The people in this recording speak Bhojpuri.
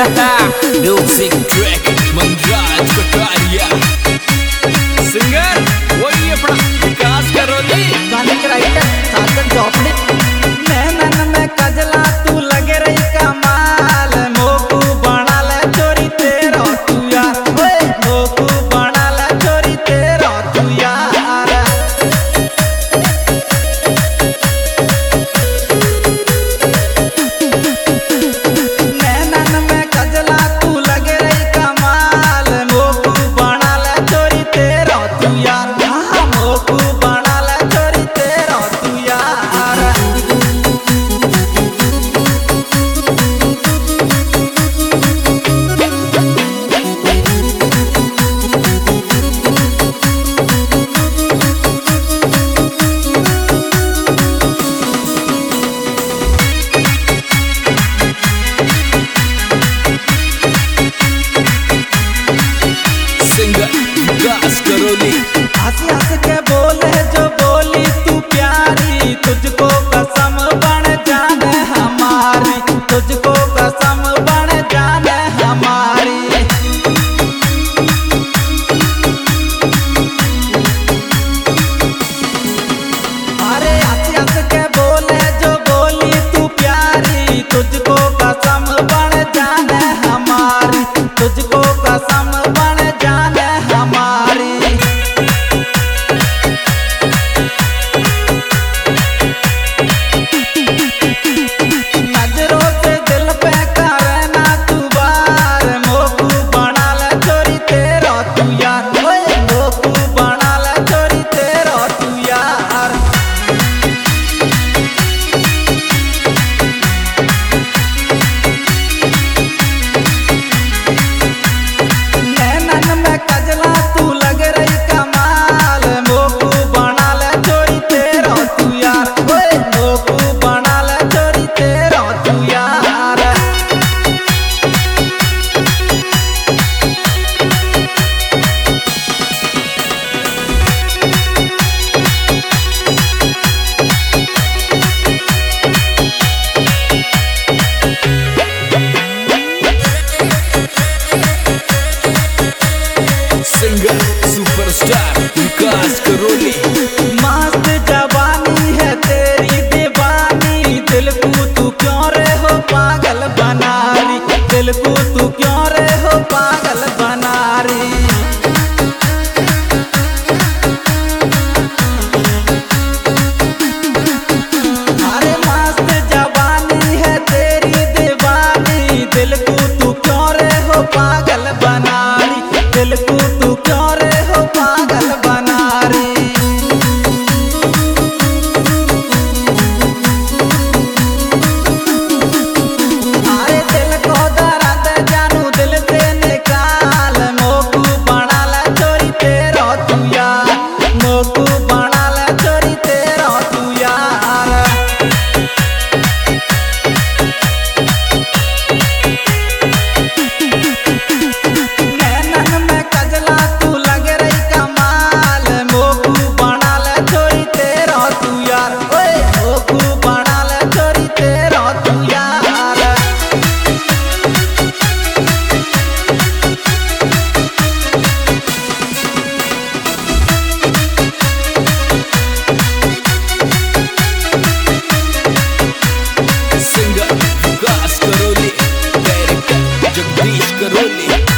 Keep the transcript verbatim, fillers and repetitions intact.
Music track Manraj Kataria, singer वही अपना विकास करोली, गाने के राइटर साजन चौपड़े। नैनन में कजला तू लगे रही कमाल, मोकू बना ले चोरी तेरा तू यार, मोकू बना ले चोरी तेरा तू यार। नैनन में कजला तू लगे रही कमाल, मोकू बना ले चोरी तेरा तू यार, मोकू बना ले चोरी तेरा तू यार। सिंगर विकास करोली। हंस हंस के बोले जो बोली तू प्यारी, तुझको कसम बन जाने हमारी, तुझको कसम बन जाने हमारी। अरे हंस हंस के बोले जो बोली तू प्यारी, तुझको कसम बन जाने हमारी, तुझको कसम बन जाने हमारी। नजरों से दिल पे करना तू बार, मोकू बना ले चोरी तेरा तू यार, मोकू बना ले चोरी तेरा तू यार। नैनन में कजला तू लग रही कमाल, मोकू बना ले चोरी तेरा तू यार, मोकू बना ले चोरी तेरा तू यार। सिंगर सुपरस्टार विकास करोली। मस्त जवानी है तेरी दीवानी, दिल को तू क्यों रे हो पागल बना रही, दिल को तू क्यों रे हो पागल बना रही। अरे मस्त जवानी है तेरी दीवानी, दिल को तू क्यों रे हो पागल बना रही, दिल को तू क्यों रे हो पागल बना रही। अरे दिल को दर्द जानू दिल से निकाल, मोकू बना ले चोरी तेरा तू यार, मोकू बना ले चोरी तेरा तू यार। नैनन में कजला तू लग रही कमाल, मोकू बना ले चोरी तेरा तू यार, मोकू बना ले चोरी तेरा तू यार। सिंगर विकास करोली, डायरेक्टर जगदीश करोली।